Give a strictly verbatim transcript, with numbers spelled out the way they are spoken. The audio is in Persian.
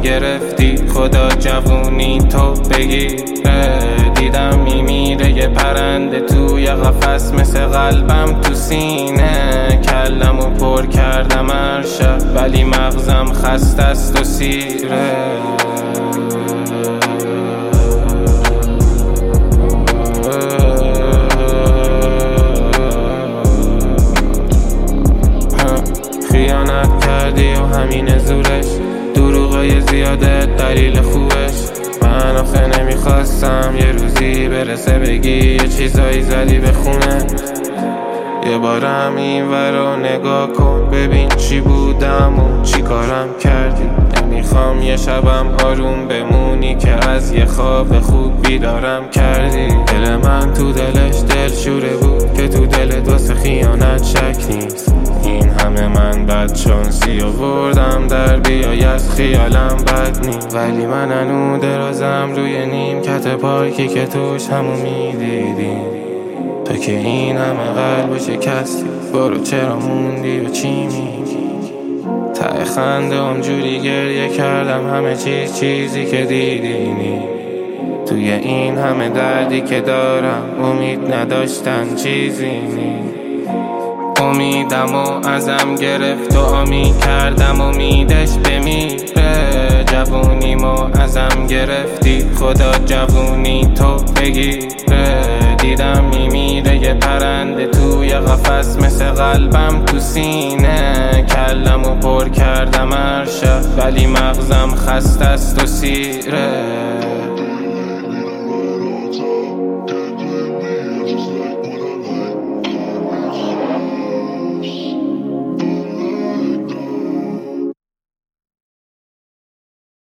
گرفتی خدا جوونی تو بگیره. دیدم میمیره یه پرنده توی قفس مثل قلبم تو سینه. کلمو پر کردم هر شب ولی مغزم خسته است و سیره. خیانت کردی و همین زورش، دروغای زیاده دلیل خوبش. من آخه نمیخواستم یه روزی برسه بگی یه چیزایی زدی به خونه. یه بارم این ورا نگاه کن ببین چی بودم و چی کارم کردی. نمیخوام یه شبم آروم بمونی که از یه خواب خوب بیدارم کردی. دل من تو دلش دل شوره بود که تو دلت واسه خیانت شک نیست. این همه من بد شانسی آوردم در بیای از خیالم بد نیست. ولی من هنو درازم روی نیمکت پارکی که توش همو میدیدیم. تا که این همه قلب شکستی برو چرا موندی و چی میگی. ته خنده اونجوری گریه کردم همه چیز چیزی که دیدینی. توی این همه دردی که دارم امید نداشتن چیزی نی. امیدم و ازم گرفت و آمی کردم امیدش بمیره. جوونیمو ازم گرفتی خدا جوونی تو بگیره. دیدم میمیره یه پرنده توی قفس مثل قلبم تو سینه. کلمو پر کردم هر شب ولی مغزم خسته است و سیره.